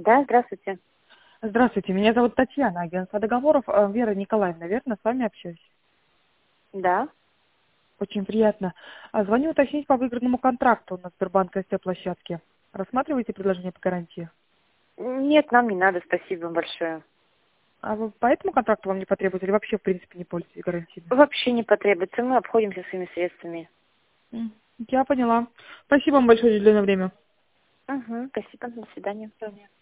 Да, здравствуйте. Здравствуйте, меня зовут Татьяна, агентство договоров. Вера Николаевна, верно? С вами общаюсь. Да. Очень приятно. Звоню уточнить по выигранному контракту на Сбербанк СТ-площадке. Рассматриваете предложение по гарантии? Нет, нам не надо, спасибо большое. А вы по этому контракту вам не потребуется или вообще, в принципе, не пользуетесь гарантиями? Вообще не потребуется, мы обходимся своими средствами. Я поняла. Спасибо вам большое за уделенное время. Угу, спасибо, до свидания. До свидания.